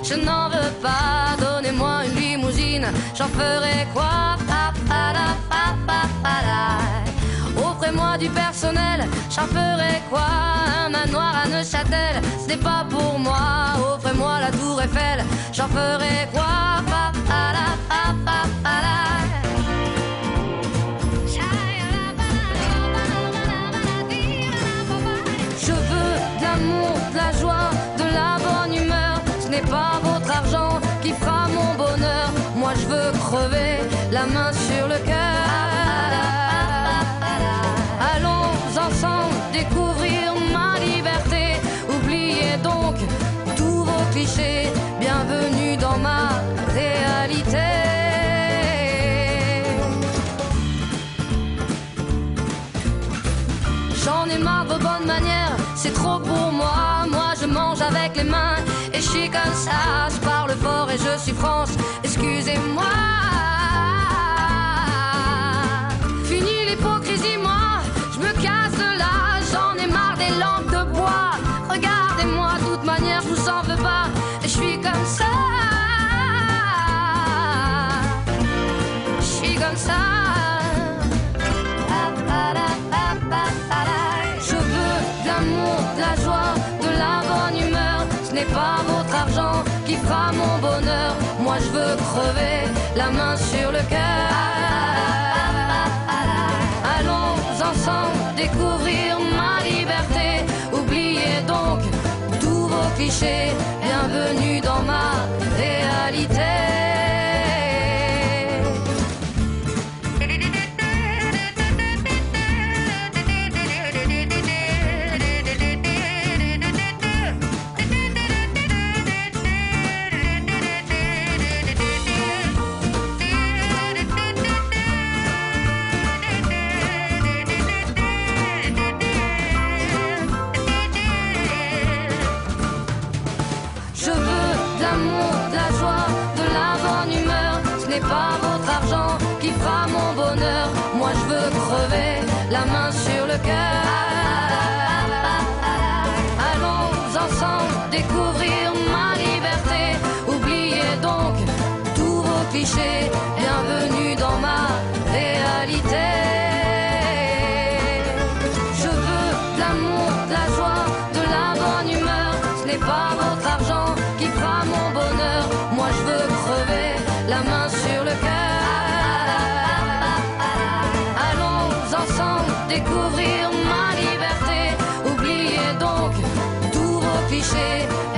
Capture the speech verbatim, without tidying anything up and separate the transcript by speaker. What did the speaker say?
Speaker 1: je n'en veux pas. Donnez-moi une limousine, j'en ferai quoi? Offrez-moi du personnel, j'en ferai quoi? Un manoir à Neuchâtel, ce n'est pas pour moi. Offrez-moi la tour Eiffel, j'en ferai quoi? Je veux de l'amour, de la joie, de la bonne humeur. Ce n'est pas votre argent qui fera mon bonheur. Moi je veux crever, la main sur le cœur. Allons ensemble découvrir ma liberté. Oubliez donc tous vos clichés. Bienvenue dans ma réalité. J'en ai marre de vos bonnes manières, c'est trop pour moi. Moi je mange avec les mains et je suis comme ça. Je parle fort et je suis France, excusez-moi. Fini l'hypocrisie, moi je me casse de là. J'en ai marre des lampes de bois. Regardez-moi, de toute manière je vous en veux pas. Et je suis comme ça. Je suis comme ça. De la joie, de la bonne humeur. Ce n'est pas votre argent qui fera mon bonheur. Moi je veux crever, la main sur le cœur. Allons ensemble découvrir ma liberté. Oubliez donc tous vos clichés. Bienvenue dans ma réalité. Pas votre argent qui fera mon bonheur. Moi je veux crever, la main sur le cœur. Allons ensemble découvrir ma liberté. Oubliez donc tous vos clichés. Bienvenue dans ma réalité. Je veux de l'amour, de la joie, de la bonne humeur. Ce n'est pas votre argent qui fera mon bonheur. Moi je veux crever, la main sur le cœur. Allons ensemble découvrir ma liberté. Oubliez donc tous vos clichés.